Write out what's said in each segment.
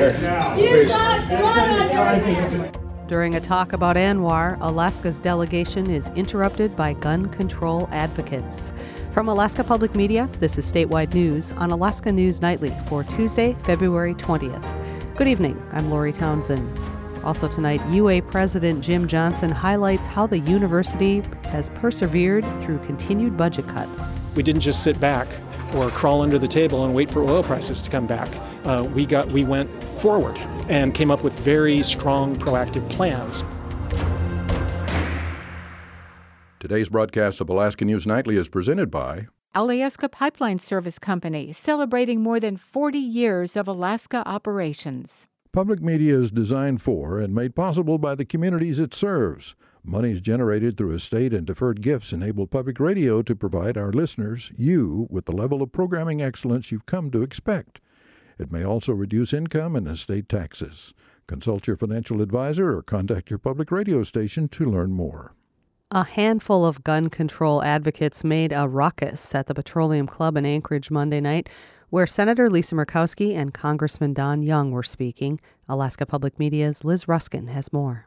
During a talk about ANWR, Alaska's delegation is interrupted by gun control advocates. From Alaska Public Media, this is Statewide News on Alaska News Nightly for Tuesday, February 20th. Good evening, I'm Lori Townsend. Also tonight, UA President Jim Johnson highlights how the university has persevered through continued budget cuts. We didn't just sit back or crawl under the table and wait for oil prices to come back. We went forward and came up with very strong, proactive plans. Today's broadcast of Alaska News Nightly is presented by Alyeska Pipeline Service Company, celebrating more than 40 years of Alaska operations. Public media is designed for and made possible by the communities it serves. Monies generated through estate and deferred gifts enable public radio to provide our listeners, you, with the level of programming excellence you've come to expect. It may also reduce income and estate taxes. Consult your financial advisor or contact your public radio station to learn more. A handful of gun control advocates made a ruckus at the Petroleum Club in Anchorage Monday night, where Senator Lisa Murkowski and Congressman Don Young were speaking. Alaska Public Media's Liz Ruskin has more.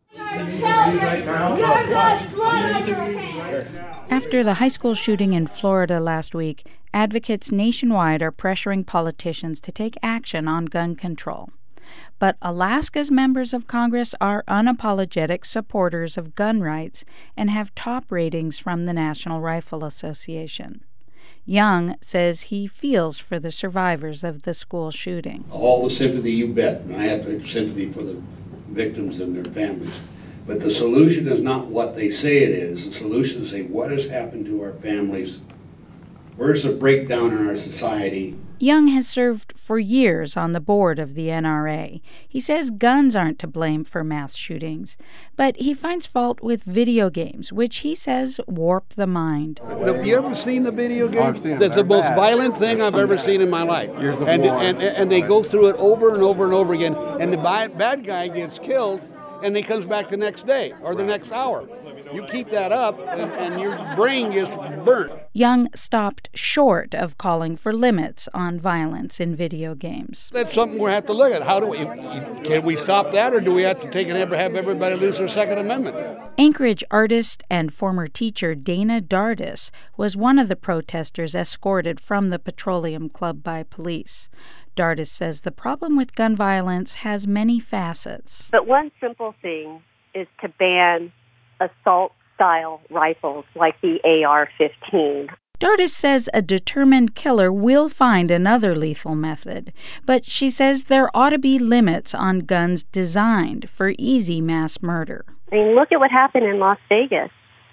After the high school shooting in Florida last week, advocates nationwide are pressuring politicians to take action on gun control. But Alaska's members of Congress are unapologetic supporters of gun rights and have top ratings from the National Rifle Association. Young says he feels for the survivors of the school shooting. All the sympathy you bet, and I have sympathy for the victims and their families. But the solution is not what they say it is. The solution is say, what has happened to our families? Where's the breakdown in our society? Young has served for years on the board of the NRA. He says guns aren't to blame for mass shootings, but he finds fault with video games, which he says warp the mind. Have you ever seen the video game? I've seen them. That's They're the most bad. violent thing I've ever seen in my life. Gears of and, War. and they go through it over and over and over again, and the bad guy gets killed, and he comes back the next day or the next hour. You keep that up, and your brain gets burnt. Young stopped short of calling for limits on violence in video games. That's something we have to look at. Can we stop that, or do we have to take and have everybody lose their Second Amendment? Anchorage artist and former teacher Dana Dardis was one of the protesters escorted from the Petroleum Club by police. Dardis says the problem with gun violence has many facets. But one simple thing is to ban assault-style rifles like the AR-15. Dardis says a determined killer will find another lethal method, but she says there ought to be limits on guns designed for easy mass murder. I mean, look at what happened in Las Vegas.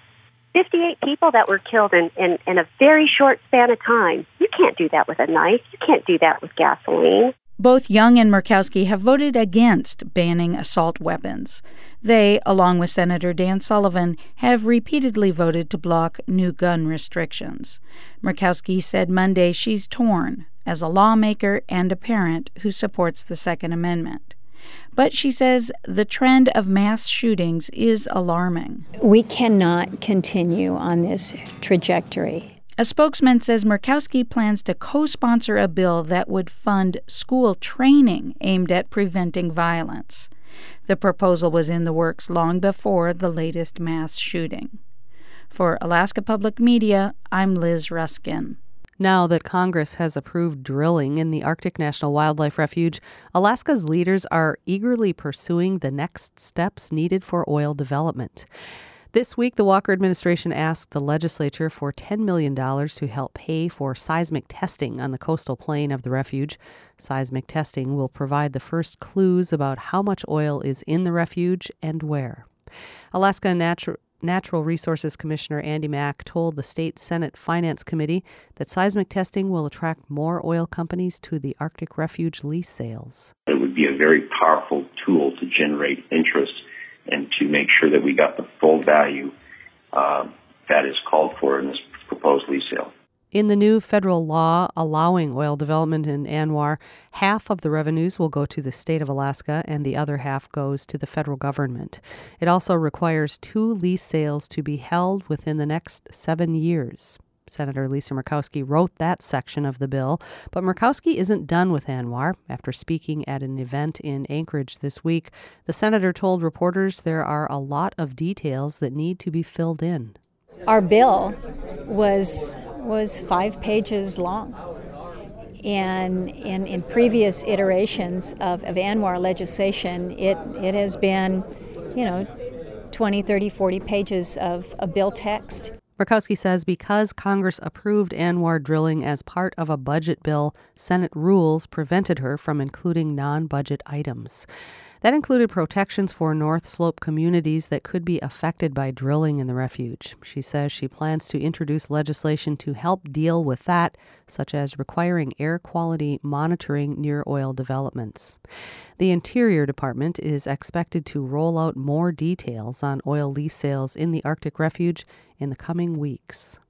58 people that were killed in a very short span of time. You can't do that with a knife. You can't do that with gasoline. Both Young and Murkowski have voted against banning assault weapons. They, along with Senator Dan Sullivan, have repeatedly voted to block new gun restrictions. Murkowski said Monday she's torn as a lawmaker and a parent who supports the Second Amendment. But she says the trend of mass shootings is alarming. We cannot continue on this trajectory. A spokesman says Murkowski plans to co-sponsor a bill that would fund school training aimed at preventing violence. The proposal was in the works long before the latest mass shooting. For Alaska Public Media, I'm Liz Ruskin. Now that Congress has approved drilling in the Arctic National Wildlife Refuge, Alaska's leaders are eagerly pursuing the next steps needed for oil development. This week, the Walker administration asked the legislature for $10 million to help pay for seismic testing on the coastal plain of the refuge. Seismic testing will provide the first clues about how much oil is in the refuge and where. Alaska Natural Resources Commissioner Andy Mack told the State Senate Finance Committee that seismic testing will attract more oil companies to the Arctic Refuge lease sales. It would be a very powerful tool to generate interest and to make sure that we got the full value that is called for in this proposed lease sale. In the new federal law allowing oil development in ANWR, half of the revenues will go to the state of Alaska and the other half goes to the federal government. It also requires 2 lease sales to be held within the next 7 years. Senator Lisa Murkowski wrote that section of the bill, but Murkowski isn't done with ANWR. After speaking at an event in Anchorage this week, the senator told reporters there are a lot of details that need to be filled in. Our bill was 5 pages long. And in previous iterations of ANWR legislation, it has been, 20, 30, 40 pages of a bill text. Murkowski says because Congress approved ANWR drilling as part of a budget bill, Senate rules prevented her from including non-budget items. That included protections for North Slope communities that could be affected by drilling in the refuge. She says she plans to introduce legislation to help deal with that, such as requiring air quality monitoring near oil developments. The Interior Department is expected to roll out more details on oil lease sales in the Arctic Refuge in the coming weeks.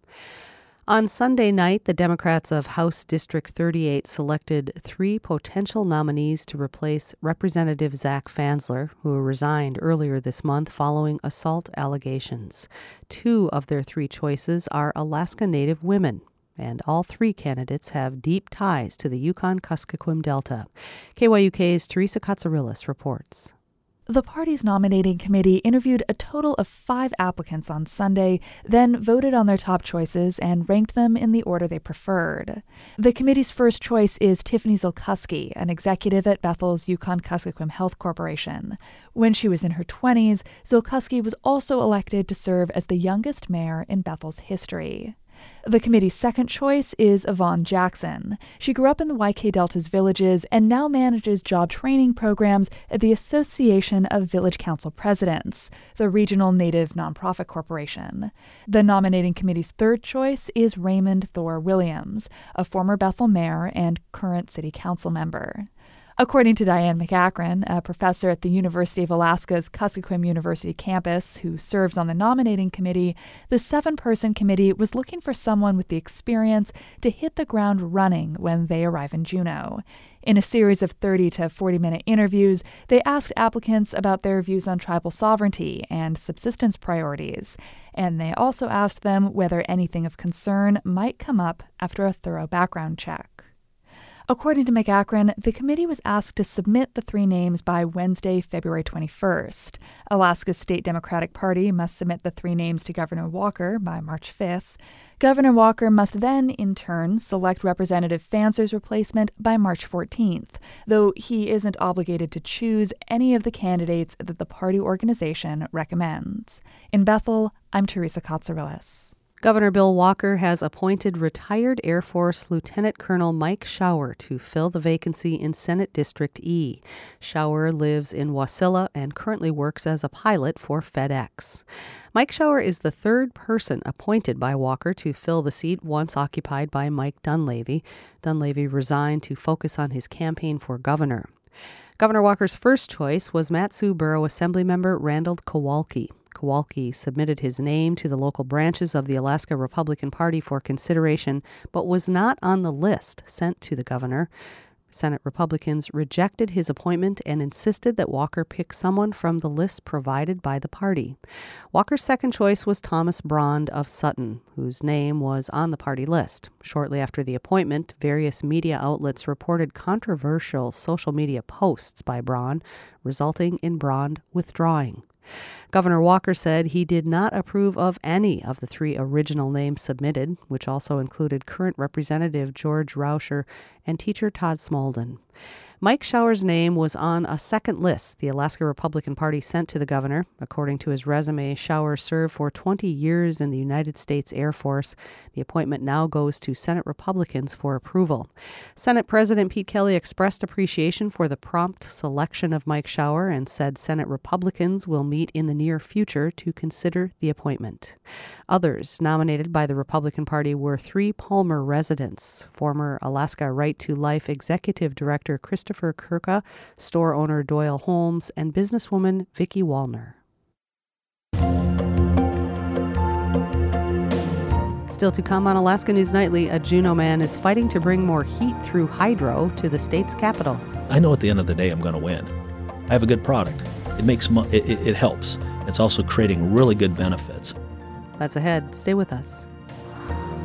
On Sunday night, the Democrats of House District 38 selected 3 potential nominees to replace Representative Zach Fansler, who resigned earlier this month following assault allegations. 2 of their 3 choices are Alaska Native women, and all 3 candidates have deep ties to the Yukon-Kuskokwim Delta. KYUK's Teresa Katsourelis reports. The party's nominating committee interviewed a total of 5 applicants on Sunday, then voted on their top choices and ranked them in the order they preferred. The committee's first choice is Tiffany Ziolkowski, an executive at Bethel's Yukon-Kuskokwim Health Corporation. When she was in her 20s, Ziolkowski was also elected to serve as the youngest mayor in Bethel's history. The committee's second choice is Yvonne Jackson. She grew up in the YK Delta's villages and now manages job training programs at the Association of Village Council Presidents, the regional Native nonprofit corporation. The nominating committee's third choice is Raymond Thor Williams, a former Bethel mayor and current city council member. According to Diane McAkron, a professor at the University of Alaska's Kuskokwim University campus who serves on the nominating committee, the 7-person committee was looking for someone with the experience to hit the ground running when they arrive in Juneau. In a series of 30 to 40-minute interviews, they asked applicants about their views on tribal sovereignty and subsistence priorities, and they also asked them whether anything of concern might come up after a thorough background check. According to McAkron, the committee was asked to submit the 3 names by Wednesday, February 21st. Alaska's State Democratic Party must submit the 3 names to Governor Walker by March 5th. Governor Walker must then, in turn, select Representative Fansler's replacement by March 14th, though he isn't obligated to choose any of the candidates that the party organization recommends. In Bethel, I'm Teresa Katsourelis. Governor Bill Walker has appointed retired Air Force Lieutenant Colonel Mike Schauer to fill the vacancy in Senate District E. Schauer lives in Wasilla and currently works as a pilot for FedEx. Mike Schauer is the 3rd person appointed by Walker to fill the seat once occupied by Mike Dunleavy. Dunleavy resigned to focus on his campaign for governor. Governor Walker's first choice was Mat-Su Borough Assemblymember Randall Kowalski. Kowalski submitted his name to the local branches of the Alaska Republican Party for consideration, but was not on the list sent to the governor. Senate Republicans rejected his appointment and insisted that Walker pick someone from the list provided by the party. Walker's second choice was Thomas Brond of Sutton, whose name was on the party list. Shortly after the appointment, various media outlets reported controversial social media posts by Brond, resulting in Brond withdrawing. Governor Walker said he did not approve of any of the 3 original names submitted, which also included current Representative George Rauscher and teacher Todd Smolden. Mike Schauer's name was on a second list the Alaska Republican Party sent to the governor. According to his resume, Schauer served for 20 years in the United States Air Force. The appointment now goes to Senate Republicans for approval. Senate President Pete Kelly expressed appreciation for the prompt selection of Mike Schauer and said Senate Republicans will meet in the near future to consider the appointment. Others nominated by the Republican Party were 3 Palmer residents, former Alaska Right to Life Executive Director Christopher Kirka, store owner Doyle Holmes, and businesswoman Vicki Wallner. Still to come on Alaska News Nightly, a Juneau man is fighting to bring more heat through hydro to the state's capital. I know at the end of the day I'm going to win. I have a good product. It helps. It's also creating really good benefits. That's ahead. Stay with us.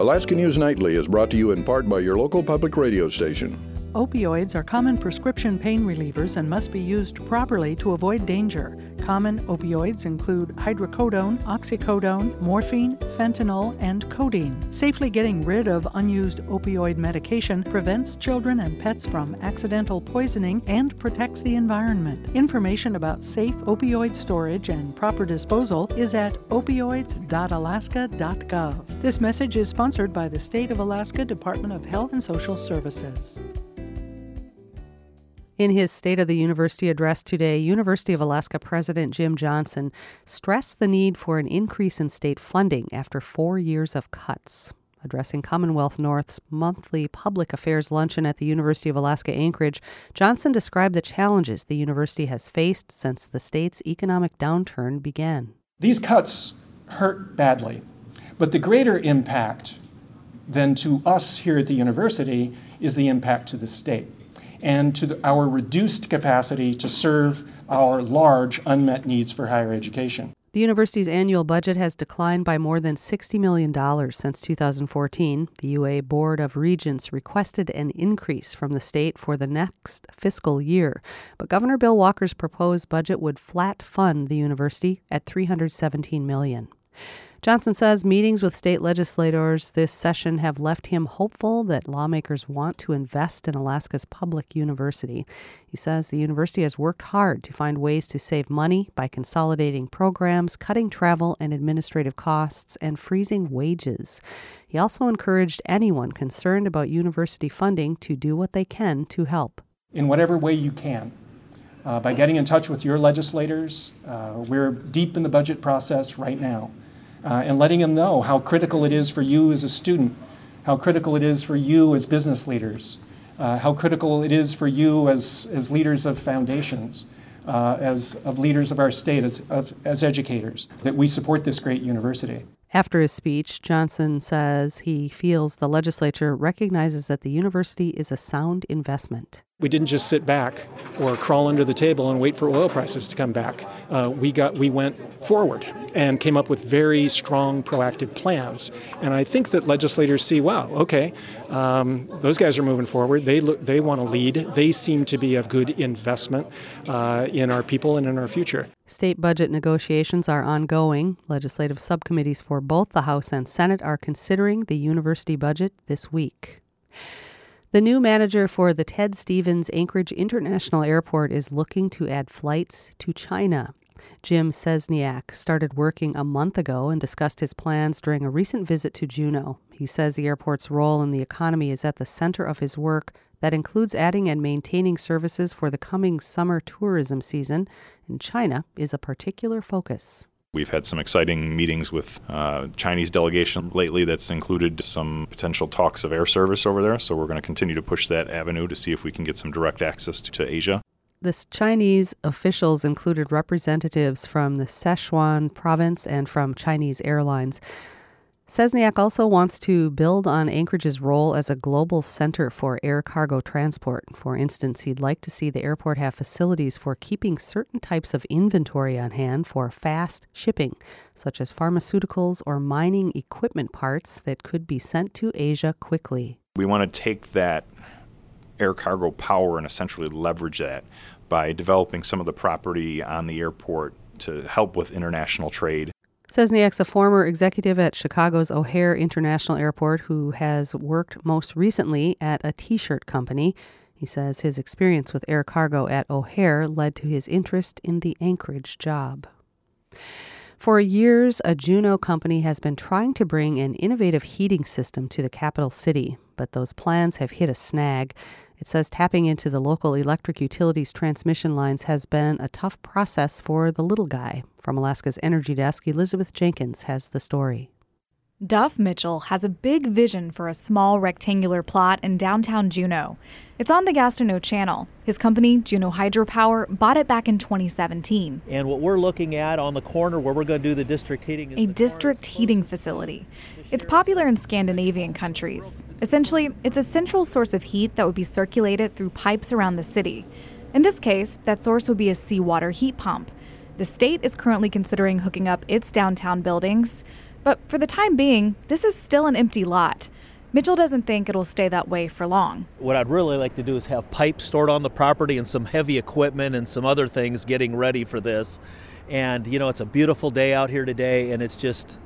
Alaska News Nightly is brought to you in part by your local public radio station. Opioids are common prescription pain relievers and must be used properly to avoid danger. Common opioids include hydrocodone, oxycodone, morphine, fentanyl, and codeine. Safely getting rid of unused opioid medication prevents children and pets from accidental poisoning and protects the environment. Information about safe opioid storage and proper disposal is at opioids.alaska.gov. This message is sponsored by the State of Alaska Department of Health and Social Services. In his State of the University address today, University of Alaska President Jim Johnson stressed the need for an increase in state funding after 4 years of cuts. Addressing Commonwealth North's monthly public affairs luncheon at the University of Alaska Anchorage, Johnson described the challenges the university has faced since the state's economic downturn began. These cuts hurt badly, but the greater impact than to us here at the university is the impact to the state and to our reduced capacity to serve our large unmet needs for higher education. The university's annual budget has declined by more than $60 million since 2014. The UA Board of Regents requested an increase from the state for the next fiscal year, but Governor Bill Walker's proposed budget would flat fund the university at $317 million. Johnson says meetings with state legislators this session have left him hopeful that lawmakers want to invest in Alaska's public university. He says the university has worked hard to find ways to save money by consolidating programs, cutting travel and administrative costs, and freezing wages. He also encouraged anyone concerned about university funding to do what they can to help. In whatever way you can. By getting in touch with your legislators, we're deep in the budget process right now. And letting them know how critical it is for you as a student, how critical it is for you as business leaders, how critical it is for you as leaders of foundations, as leaders of our state, as educators, that we support this great university. After his speech, Johnson says he feels the legislature recognizes that the university is a sound investment. We didn't just sit back or crawl under the table and wait for oil prices to come back. We went forward and came up with very strong proactive plans. And I think that legislators see, wow, okay, those guys are moving forward. They want to lead. They seem to be a good investment in our people and in our future. State budget negotiations are ongoing. Legislative subcommittees for both the House and Senate are considering the university budget this week. The new manager for the Ted Stevens Anchorage International Airport is looking to add flights to China. Jim Cesniak started working a month ago and discussed his plans during a recent visit to Juneau. He says the airport's role in the economy is at the center of his work. That includes adding and maintaining services for the coming summer tourism season, and China is a particular focus. We've had some exciting meetings with Chinese delegation lately that's included some potential talks of air service over there, so we're going to continue to push that avenue to see if we can get some direct access to Asia. The Chinese officials included representatives from the Sichuan province and from Chinese airlines. Cesniak also wants to build on Anchorage's role as a global center for air cargo transport. For instance, he'd like to see the airport have facilities for keeping certain types of inventory on hand for fast shipping, such as pharmaceuticals or mining equipment parts that could be sent to Asia quickly. We want to take that air cargo power and essentially leverage that by developing some of the property on the airport to help with international trade. Cesniak's a former executive at Chicago's O'Hare International Airport who has worked most recently at a T-shirt company. He says his experience with air cargo at O'Hare led to his interest in the Anchorage job. For years, a Juneau company has been trying to bring an innovative heating system to the capital city, but those plans have hit a snag. It says tapping into the local electric utilities transmission lines has been a tough process for the little guy. From Alaska's Energy Desk, Elizabeth Jenkins has the story. Duff Mitchell has a big vision for a small rectangular plot in downtown Juneau. It's on the Gastineau Channel. His company, Juneau Hydropower, bought it back in 2017. And what we're looking at on the corner where we're going to do the district heating is a district heating facility. It's popular in Scandinavian countries. Essentially, it's a central source of heat that would be circulated through pipes around the city. In this case, that source would be a seawater heat pump. The state is currently considering hooking up its downtown buildings. But for the time being, this is still an empty lot. Mitchell doesn't think it'll stay that way for long. What I'd really like to do is have pipes stored on the property and some heavy equipment and some other things getting ready for this. And, it's a beautiful day out here today, and it's just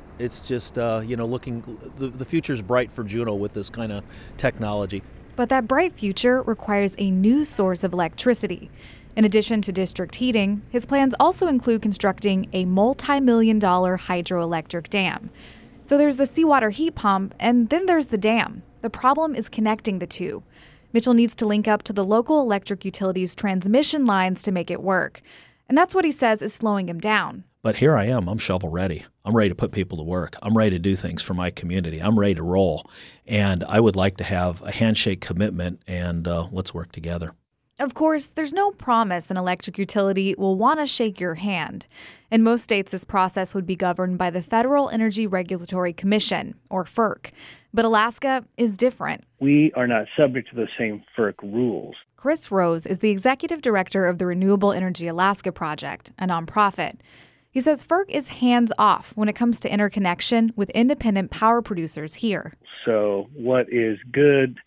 looking, the future's bright for Juneau with this kind of technology. But that bright future requires a new source of electricity. In addition to district heating, his plans also include constructing a multi-million-dollar hydroelectric dam. So there's the seawater heat pump, and then there's the dam. The problem is connecting the two. Mitchell needs to link up to the local electric utility's transmission lines to make it work. And that's what he says is slowing him down. But here I am. I'm shovel ready. I'm ready to put people to work. I'm ready to do things for my community. I'm ready to roll. And I would like to have a handshake commitment, and let's work together. Of course, there's no promise an electric utility will want to shake your hand. In most states, this process would be governed by the Federal Energy Regulatory Commission, or FERC. But Alaska is different. We are not subject to the same FERC rules. Chris Rose is the executive director of the Renewable Energy Alaska Project, a nonprofit. He says FERC is hands-off when it comes to interconnection with independent power producers here. So what is good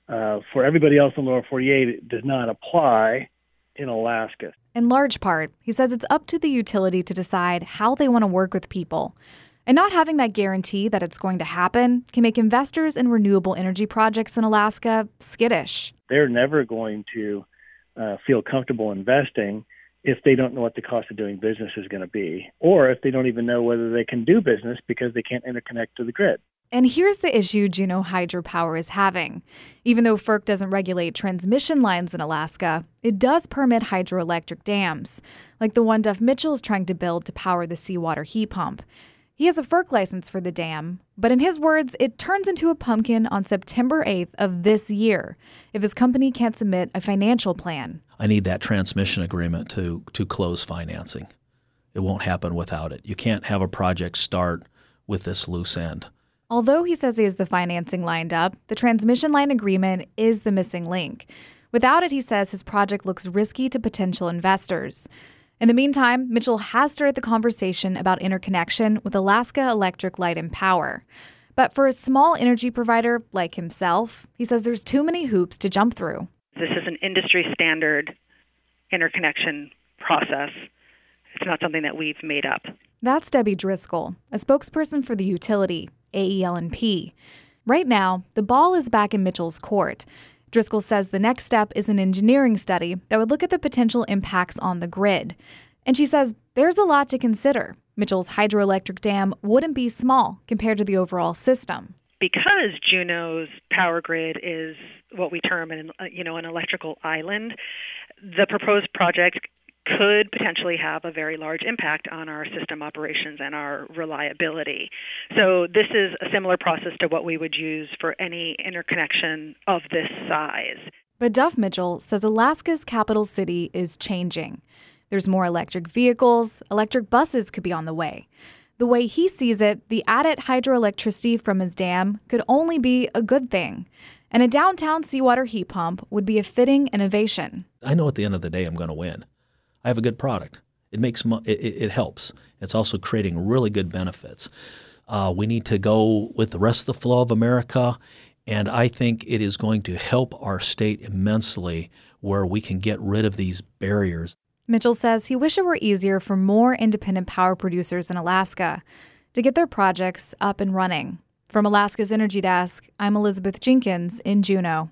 for everybody else in the lower 48 does not apply in Alaska. In large part, he says it's up to the utility to decide how they want to work with people. And not having that guarantee that it's going to happen can make investors in renewable energy projects in Alaska skittish. They're never going to feel comfortable investing if they don't know what the cost of doing business is going to be, or if they don't even know whether they can do business because they can't interconnect to the grid. And here's the issue Juneau Hydropower is having. Even though FERC doesn't regulate transmission lines in Alaska, it does permit hydroelectric dams, like the one Duff Mitchell is trying to build to power the seawater heat pump. He has a FERC license for the dam, but in his words, it turns into a pumpkin on September 8th of this year if his company can't submit a financial plan. I need that transmission agreement to close financing. It won't happen without it. You can't have a project start with this loose end. Although he says he has the financing lined up, the transmission line agreement is the missing link. Without it, he says his project looks risky to potential investors. In the meantime, Mitchell has started the conversation about interconnection with Alaska Electric Light and Power. But for a small energy provider like himself, he says there's too many hoops to jump through. This is an industry standard interconnection process. It's not something that we've made up. That's Debbie Driscoll, a spokesperson for the utility, AEL&P. Right now, the ball is back in Mitchell's court. Driscoll says the next step is an engineering study that would look at the potential impacts on the grid. And she says there's a lot to consider. Mitchell's hydroelectric dam wouldn't be small compared to the overall system. Because Juneau's power grid is what we term an electrical island, the proposed project could potentially have a very large impact on our system operations and our reliability. So this is a similar process to what we would use for any interconnection of this size. But Duff Mitchell says Alaska's capital city is changing. There's more electric vehicles, electric buses could be on the way. The way he sees it, the added hydroelectricity from his dam could only be a good thing. And a downtown seawater heat pump would be a fitting innovation. I know at the end of the day I'm going to win. I have a good product. It helps. It's also creating really good benefits. We need to go with the rest of the flow of America, and I think it is going to help our state immensely where we can get rid of these barriers. Mitchell says he wishes it were easier for more independent power producers in Alaska to get their projects up and running. From Alaska's Energy Desk, I'm Elizabeth Jenkins in Juneau.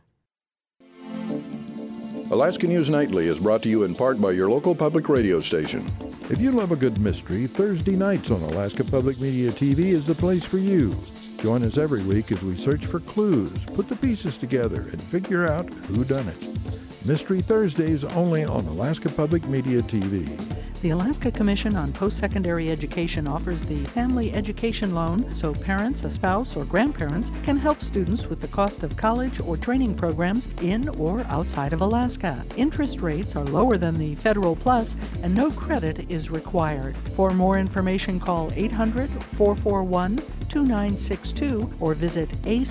Alaska News Nightly is brought to you in part by your local public radio station. If you love a good mystery, Thursday nights on Alaska Public Media TV is the place for you. Join us every week as we search for clues, put the pieces together, and figure out who done it. Mystery Thursdays only on Alaska Public Media TV. The Alaska Commission on Post-Secondary Education offers the Family Education Loan so parents, a spouse, or grandparents can help students with the cost of college or training programs in or outside of Alaska. Interest rates are lower than the Federal Plus, and no credit is required. For more information, call 800-441-2962 or visit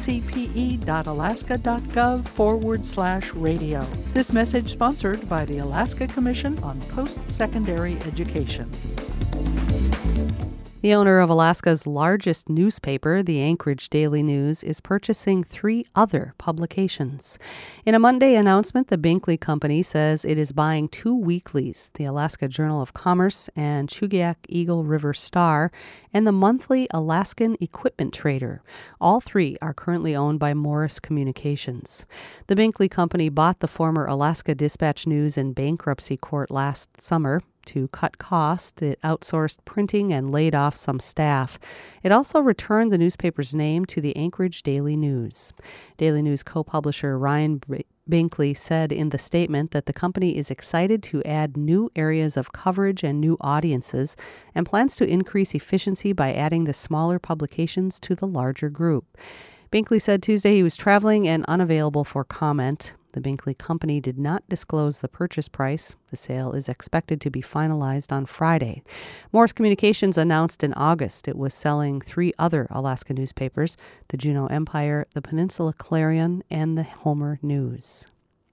acpe.alaska.gov/radio. This message sponsored by the Alaska Commission on Post-Secondary Education. The owner of Alaska's largest newspaper, the Anchorage Daily News, is purchasing 3 other publications. In a Monday announcement, the Binkley Company says it is buying 2 weeklies, the Alaska Journal of Commerce and Chugiak Eagle River Star, and the monthly Alaskan Equipment Trader. All 3 are currently owned by Morris Communications. The Binkley Company bought the former Alaska Dispatch News in bankruptcy court last summer. To cut costs, it outsourced printing and laid off some staff. It also returned the newspaper's name to the Anchorage Daily News. Daily News co-publisher Ryan Binkley said in the statement that the company is excited to add new areas of coverage and new audiences and plans to increase efficiency by adding the smaller publications to the larger group. Binkley said Tuesday he was traveling and unavailable for comment. The Binkley Company did not disclose the purchase price. The sale is expected to be finalized on Friday. Morris Communications announced in August it was selling 3 other Alaska newspapers, the Juneau Empire, the Peninsula Clarion, and the Homer News.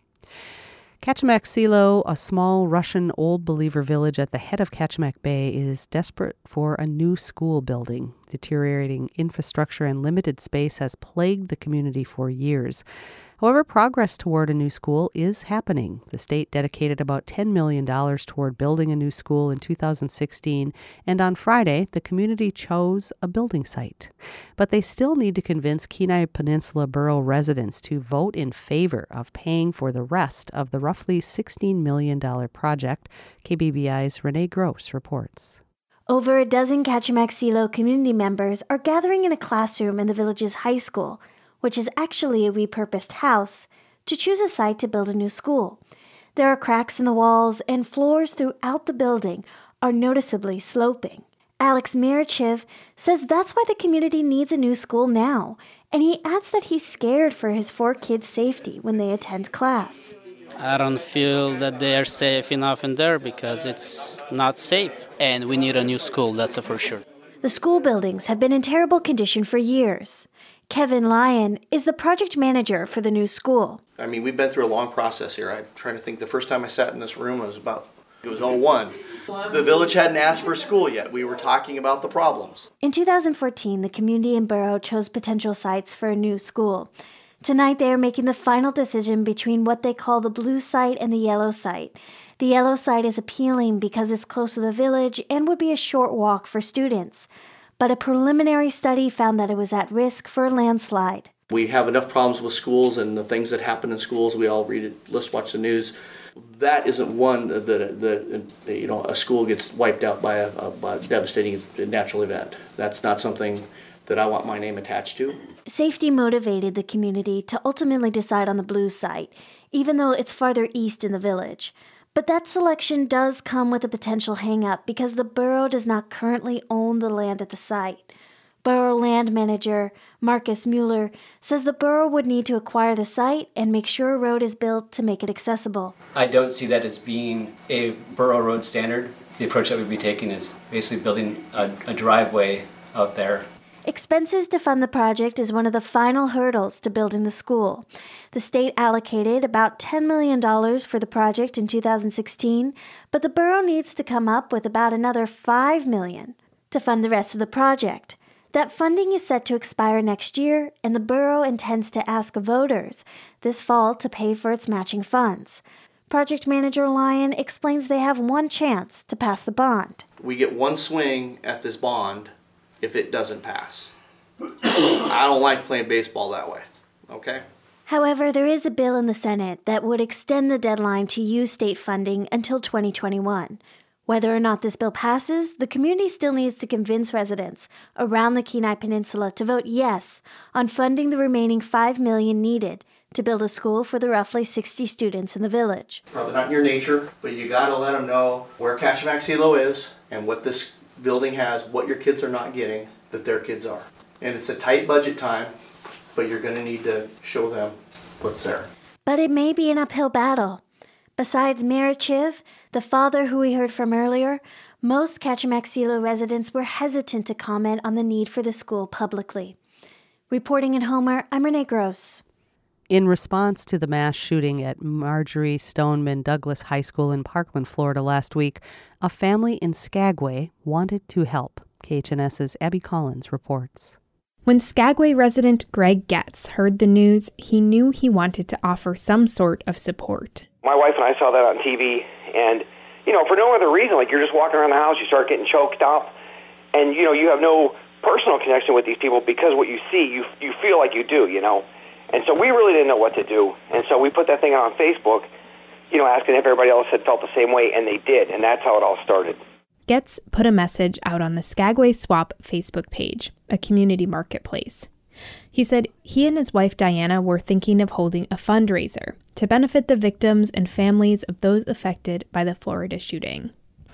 Kachemak Selo, a small Russian Old Believer village at the head of Kachemak Bay, is desperate for a new school building. Deteriorating infrastructure and limited space has plagued the community for years. However, progress toward a new school is happening. The state dedicated about $10 million toward building a new school in 2016, and on Friday, the community chose a building site. But they still need to convince Kenai Peninsula Borough residents to vote in favor of paying for the rest of the roughly $16 million project. KBBI's Renee Gross reports. Over a dozen Kachemak Selo community members are gathering in a classroom in the village's high school, which is actually a repurposed house, to choose a site to build a new school. There are cracks in the walls, and floors throughout the building are noticeably sloping. Alex Mirachiv says that's why the community needs a new school now, and he adds that he's scared for his 4 kids' safety when they attend class. I don't feel that they are safe enough in there because it's not safe, and we need a new school, that's for sure. The school buildings have been in terrible condition for years. Kevin Lyon is the project manager for the new school. I mean, we've been through a long process here. I'm trying to think, the first time I sat in this room it was 01. The village hadn't asked for a school yet. We were talking about the problems. In 2014, the community and borough chose potential sites for a new school. Tonight, they are making the final decision between what they call the blue site and the yellow site. The yellow site is appealing because it's close to the village and would be a short walk for students. But a preliminary study found that it was at risk for a landslide. We have enough problems with schools and the things that happen in schools. We all read it, let's watch the news. That isn't one that a school gets wiped out by a devastating natural event. That's not something that I want my name attached to. Safety motivated the community to ultimately decide on the blue site, even though it's farther east in the village. But that selection does come with a potential hang-up because the borough does not currently own the land at the site. Borough land manager Marcus Mueller says the borough would need to acquire the site and make sure a road is built to make it accessible. I don't see that as being a borough road standard. The approach that we'd be taking is basically building a driveway out there. Expenses to fund the project is one of the final hurdles to building the school. The state allocated about $10 million for the project in 2016, but the borough needs to come up with about another $5 million to fund the rest of the project. That funding is set to expire next year, and the borough intends to ask voters this fall to pay for its matching funds. Project manager Lyon explains they have one chance to pass the bond. We get one swing at this bond if it doesn't pass. I don't like playing baseball that way, okay? However, there is a bill in the Senate that would extend the deadline to use state funding until 2021. Whether or not this bill passes, the community still needs to convince residents around the Kenai Peninsula to vote yes on funding the remaining $5 million needed to build a school for the roughly 60 students in the village. Probably not in your nature, but you gotta let them know where Kachemak Selo is and what this building has, what your kids are not getting that their kids are. And it's a tight budget time, but you're going to need to show them what's there. But it may be an uphill battle. Besides Mirachiv, the father who we heard from earlier, most Kachemak Selo residents were hesitant to comment on the need for the school publicly. Reporting in Homer, I'm Renee Gross. In response to the mass shooting at Marjorie Stoneman Douglas High School in Parkland, Florida last week, a family in Skagway wanted to help. KHNS's Abby Collins reports. When Skagway resident Greg Getz heard the news, he knew he wanted to offer some sort of support. My wife and I saw that on TV, and, for no other reason, like you're just walking around the house, you start getting choked up, and, you have no personal connection with these people because what you see, you feel like you do, And so we really didn't know what to do, and so we put that thing on Facebook, asking if everybody else had felt the same way, and they did, and that's how it all started. Getz put a message out on the Skagway Swap Facebook page, a community marketplace. He said he and his wife Diana were thinking of holding a fundraiser to benefit the victims and families of those affected by the Florida shooting.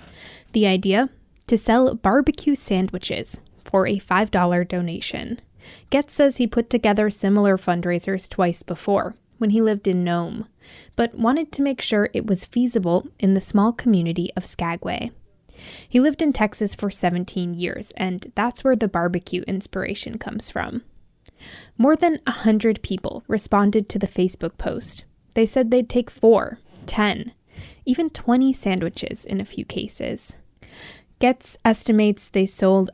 The idea? To sell barbecue sandwiches for a $5 donation. Getz says he put together similar fundraisers twice before, when he lived in Nome, but wanted to make sure it was feasible in the small community of Skagway. He lived in Texas for 17 years, and that's where the barbecue inspiration comes from. More than 100 people responded to the Facebook post. They said they'd take 4, 10, even 20 sandwiches in a few cases. Getz estimates they sold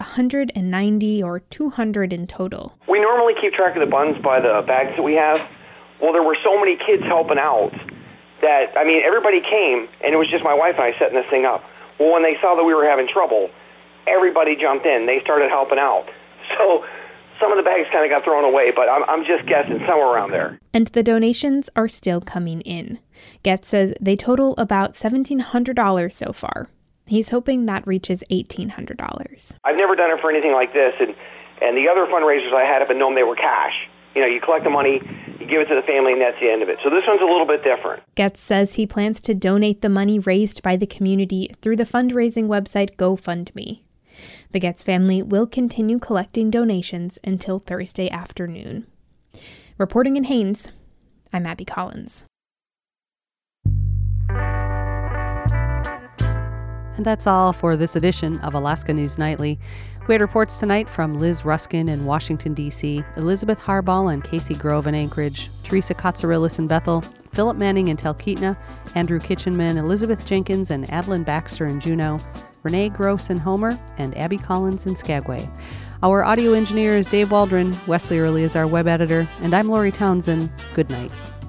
190 or 200 in total. We normally keep track of the buns by the bags that we have. Well, there were so many kids helping out that, everybody came, and it was just my wife and I setting this thing up. Well, when they saw that we were having trouble, everybody jumped in. They started helping out. So some of the bags kind of got thrown away, but I'm just guessing somewhere around there. And the donations are still coming in. Getz says they total about $1,700 so far. He's hoping that reaches $1,800. I've never done it for anything like this, and the other fundraisers I had up in Nome, they were cash. You collect the money, you give it to the family, and that's the end of it. So this one's a little bit different. Getz says he plans to donate the money raised by the community through the fundraising website GoFundMe. The Getz family will continue collecting donations until Thursday afternoon. Reporting in Haines, I'm Abby Collins. And that's all for this edition of Alaska News Nightly. We had reports tonight from Liz Ruskin in Washington, D.C., Elizabeth Harbaugh and Casey Grove in Anchorage, Teresa Katsourelis in Bethel, Philip Manning in Talkeetna, Andrew Kitchenman, Elizabeth Jenkins and Adeline Baxter in Juneau, Renee Gross in Homer, and Abby Collins in Skagway. Our audio engineer is Dave Waldron, Wesley Early is our web editor, and I'm Lori Townsend. Good night.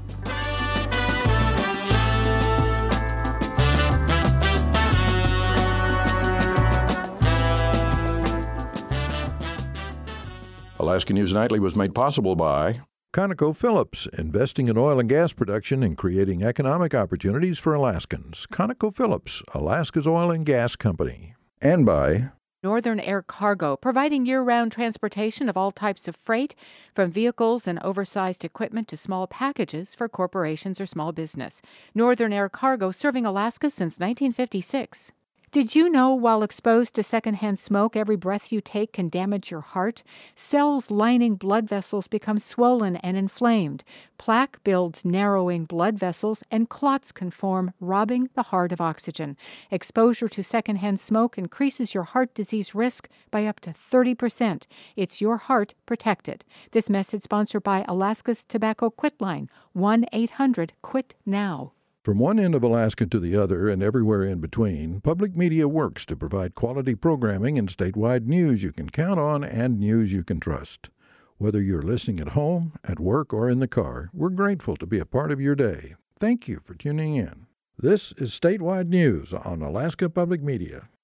Alaska News Nightly was made possible by ConocoPhillips, investing in oil and gas production and creating economic opportunities for Alaskans. ConocoPhillips, Alaska's oil and gas company. And by Northern Air Cargo, providing year-round transportation of all types of freight, from vehicles and oversized equipment to small packages for corporations or small business. Northern Air Cargo, serving Alaska since 1956. Did you know while exposed to secondhand smoke, every breath you take can damage your heart? Cells lining blood vessels become swollen and inflamed. Plaque builds narrowing blood vessels, and clots can form, robbing the heart of oxygen. Exposure to secondhand smoke increases your heart disease risk by up to 30%. It's your heart protected. This message sponsored by Alaska's Tobacco Quit Line, 1-800-QUIT-NOW. From one end of Alaska to the other and everywhere in between, public media works to provide quality programming and statewide news you can count on and news you can trust. Whether you're listening at home, at work, or in the car, we're grateful to be a part of your day. Thank you for tuning in. This is Statewide News on Alaska Public Media.